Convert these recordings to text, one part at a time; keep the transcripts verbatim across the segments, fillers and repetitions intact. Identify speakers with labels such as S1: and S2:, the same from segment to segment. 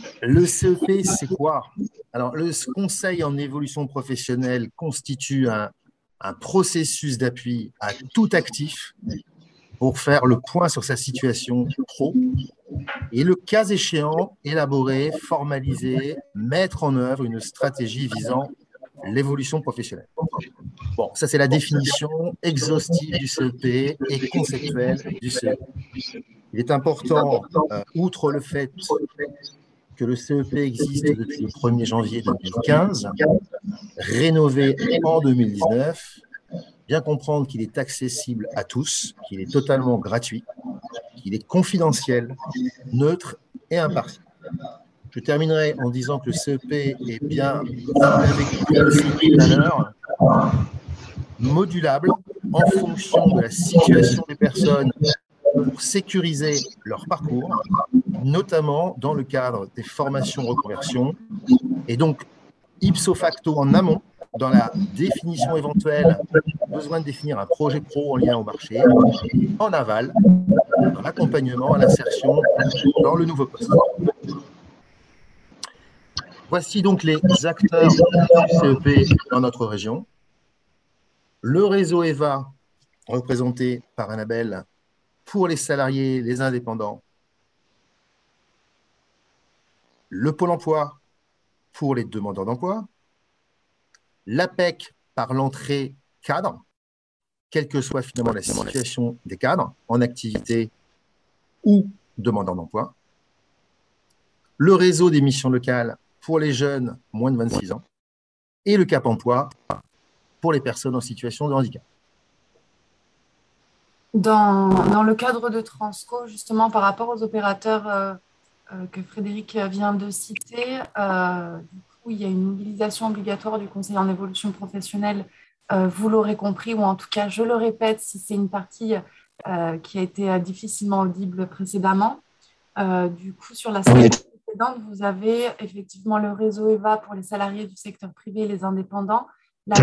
S1: Le C E P, c'est quoi? Alors, le conseil en évolution professionnelle constitue un, un processus d'appui à tout actif pour faire le point sur sa situation pro et, le cas échéant, élaborer, formaliser, mettre en œuvre une stratégie visant l'évolution professionnelle. Bon, ça, c'est la définition exhaustive du C E P et conceptuelle du C E P. Il est important, euh, outre le fait que le C E P existe depuis le premier janvier deux mille quinze, rénové en deux mille dix-neuf, bien comprendre qu'il est accessible à tous, qu'il est totalement gratuit, qu'il est confidentiel, neutre et impartial. Je terminerai en disant que le C E P est bien, vous l'avez compris aussi tout à l'heure, modulable en fonction de la situation des personnes pour sécuriser leur parcours, notamment dans le cadre des formations reconversion, et donc ipso facto en amont, dans la définition éventuelle, besoin de définir un projet pro en lien au marché, en aval, dans l'accompagnement à l'insertion dans le nouveau poste. Voici donc les acteurs du C E P dans notre région. Le réseau E V A, représenté par Annabelle, pour les salariés, les indépendants. Le Pôle emploi pour les demandeurs d'emploi. L'A P E C par l'entrée cadre, quelle que soit finalement la situation des cadres, en activité ou demandeurs d'emploi. Le réseau des missions locales pour les jeunes moins de vingt-six ans. Et le Cap emploi pour les personnes en situation de handicap.
S2: Dans, dans le cadre de Transco, justement, par rapport aux opérateurs euh, euh, que Frédéric vient de citer, euh, du coup, il y a une mobilisation obligatoire du conseiller en évolution professionnelle, euh, vous l'aurez compris, ou en tout cas, je le répète, si c'est une partie euh, qui a été difficilement audible précédemment. Euh, du coup, sur la slide précédente, vous avez effectivement le réseau E V A pour les salariés du secteur privé et les indépendants. La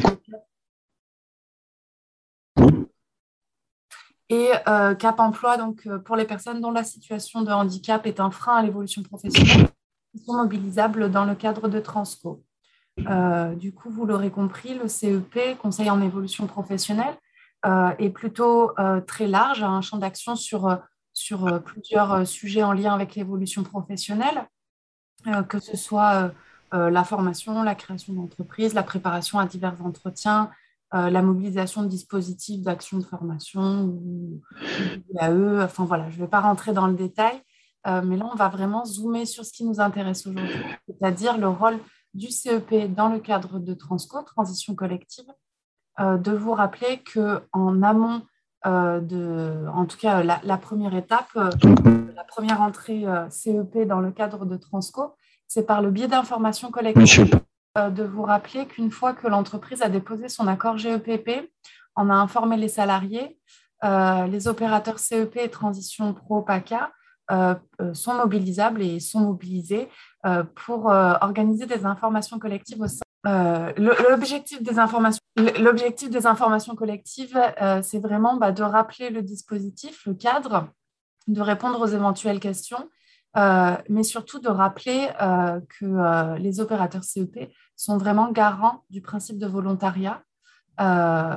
S2: Et euh, Cap emploi, donc euh, pour les personnes dont la situation de handicap est un frein à l'évolution professionnelle, qui sont mobilisables dans le cadre de Transco. Euh, du coup, vous l'aurez compris, le C E P, Conseil en évolution professionnelle, euh, est plutôt euh, très large, a un champ d'action sur, sur euh, plusieurs sujets en lien avec l'évolution professionnelle, euh, que ce soit euh, euh, la formation, la création d'entreprises, la préparation à divers entretiens, euh, la mobilisation de dispositifs d'action de formation ou, ou à eux. Enfin voilà, je ne vais pas rentrer dans le détail, euh, mais là, on va vraiment zoomer sur ce qui nous intéresse aujourd'hui, c'est-à-dire le rôle du C E P dans le cadre de Transco, transition collective, euh, de vous rappeler qu'en amont, euh, de, en tout cas la, la première étape, euh, la première entrée euh, C E P dans le cadre de Transco, c'est par le biais d'informations collectives, euh, de vous rappeler qu'une fois que l'entreprise a déposé son accord G E P P, on a informé les salariés, euh, les opérateurs C E P et Transition Pro PACA euh, sont mobilisables et sont mobilisés euh, pour euh, organiser des informations collectives au sein. Euh, l'objectif des informations, l'objectif des informations collectives, euh, c'est vraiment bah, de rappeler le dispositif, le cadre, de répondre aux éventuelles questions, euh, mais surtout de rappeler euh, que euh, les opérateurs C E P sont vraiment garants du principe de volontariat euh,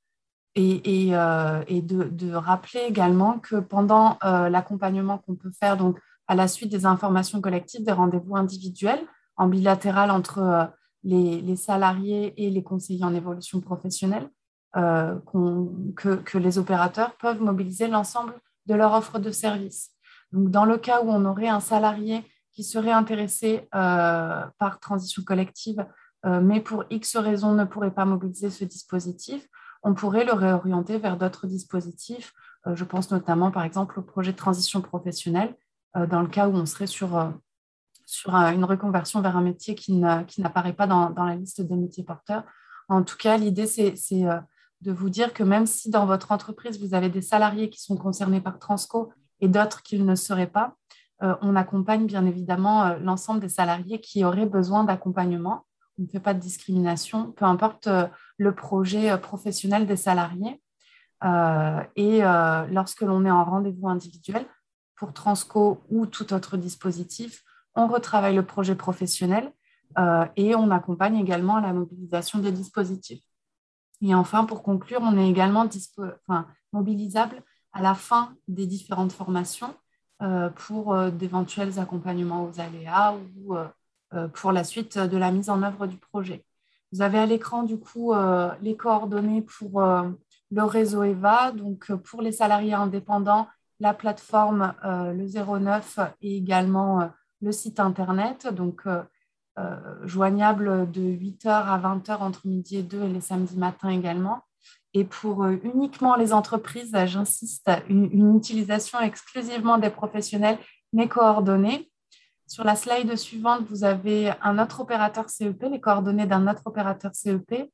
S2: et, et, euh, et de, de rappeler également que pendant euh, l'accompagnement qu'on peut faire donc, à la suite des informations collectives, des rendez-vous individuels en bilatéral entre euh, les, les salariés et les conseillers en évolution professionnelle, euh, que, que les opérateurs peuvent mobiliser l'ensemble de leur offre de service. Donc, dans le cas où on aurait un salarié qui serait intéressé euh, par transition collective, euh, mais pour X raisons ne pourrait pas mobiliser ce dispositif, on pourrait le réorienter vers d'autres dispositifs. Euh, je pense notamment, par exemple, au projet de transition professionnelle, euh, dans le cas où on serait sur, euh, sur une reconversion vers un métier qui n'apparaît pas dans, dans la liste des métiers porteurs. En tout cas, l'idée, c'est euh, de vous dire que même si dans votre entreprise, vous avez des salariés qui sont concernés par Transco et d'autres qui ne le seraient pas, euh, on accompagne bien évidemment euh, l'ensemble des salariés qui auraient besoin d'accompagnement. On ne fait pas de discrimination, peu importe euh, le projet euh, professionnel des salariés. Euh, et euh, lorsque l'on est en rendez-vous individuel, pour Transco ou tout autre dispositif, on retravaille le projet professionnel euh, et on accompagne également à la mobilisation des dispositifs. Et enfin, pour conclure, on est également dispo- enfin, mobilisable à la fin des différentes formations euh, pour euh, d'éventuels accompagnements aux aléas ou euh, euh, pour la suite de la mise en œuvre du projet. Vous avez à l'écran, du coup, euh, les coordonnées pour euh, le réseau E V A. Donc, pour les salariés indépendants, la plateforme, euh, le zéro neuf et également euh, le site Internet. Donc, euh, euh, joignable de huit heures à vingt heures entre midi et deux et les samedis matins également. Et pour euh, uniquement les entreprises, j'insiste, une, une utilisation exclusivement des professionnels, mes coordonnées. Sur la slide suivante, vous avez un autre opérateur C E P, les coordonnées d'un autre opérateur C E P.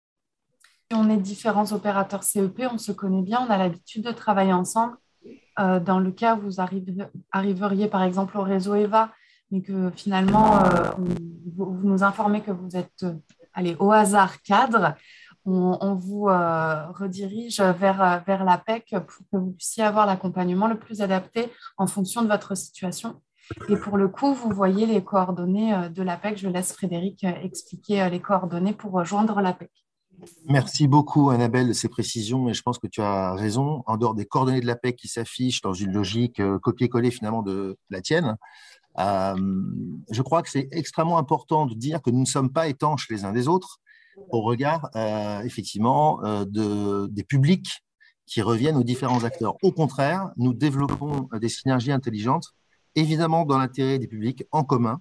S2: Et on est différents opérateurs C E P, on se connaît bien, on a l'habitude de travailler ensemble. Euh, dans le cas où vous arrivez, arriveriez par exemple au réseau E V A, mais que finalement, euh, vous, vous nous informez que vous êtes euh, allez, au hasard cadre, on, on vous euh, redirige vers, vers l'A P E C pour que vous puissiez avoir l'accompagnement le plus adapté en fonction de votre situation. Et pour le coup, vous voyez les coordonnées de l'A P E C. Je laisse Frédéric expliquer les coordonnées pour rejoindre l'A P E C.
S1: Merci beaucoup, Annabelle, de ces précisions, et je pense que tu as raison. En dehors des coordonnées de l'A P E C qui s'affichent dans une logique euh, copier-coller finalement de la tienne, euh, je crois que c'est extrêmement important de dire que nous ne sommes pas étanches les uns des autres au regard, euh, effectivement, euh, de, des publics qui reviennent aux différents acteurs. Au contraire, nous développons des synergies intelligentes, évidemment dans l'intérêt des publics en commun,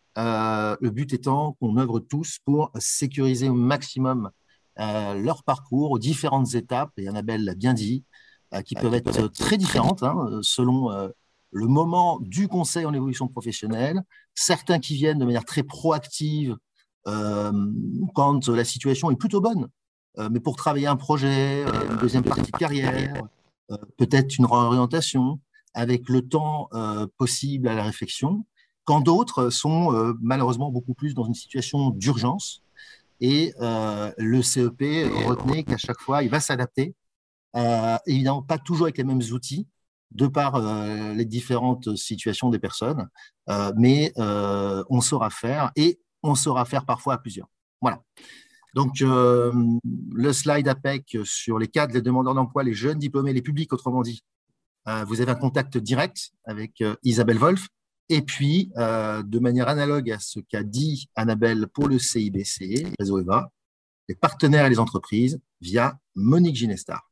S1: euh, le but étant qu'on œuvre tous pour sécuriser au maximum euh, leur parcours aux différentes étapes, et Annabelle l'a bien dit, euh, qui peuvent être très différentes hein, selon euh, le moment du conseil en évolution professionnelle. Certains qui viennent de manière très proactive euh, quand la situation est plutôt bonne, euh, mais pour travailler un projet, euh, une deuxième partie de carrière, euh, peut-être une réorientation, avec le temps euh, possible à la réflexion, quand d'autres sont euh, malheureusement beaucoup plus dans une situation d'urgence. Et euh, le C E P, retenez qu'à chaque fois, il va s'adapter, euh, évidemment pas toujours avec les mêmes outils, de par euh, les différentes situations des personnes, euh, mais euh, on saura faire, et on saura faire parfois à plusieurs. Voilà. Donc, euh, le slide A P E C sur les cadres, les demandeurs d'emploi, les jeunes diplômés, les publics, autrement dit, euh, vous avez un contact direct avec euh, Isabelle Wolf. Et puis, euh, de manière analogue à ce qu'a dit Annabelle pour le C I B C, réseau E V A, les partenaires et les entreprises via Monique Ginestar.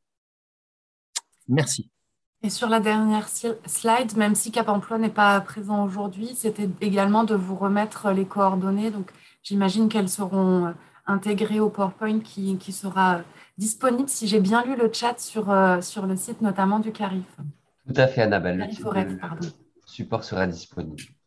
S1: Merci.
S2: Et sur la dernière slide, même si Cap Emploi n'est pas présent aujourd'hui, c'était également de vous remettre les coordonnées. Donc, j'imagine qu'elles seront intégrées au PowerPoint qui, qui sera disponible, si j'ai bien lu le chat, sur, euh, sur le site notamment du CARIF.
S3: Tout à fait, Annabelle. Le,
S2: CARIF
S3: le, le support sera disponible.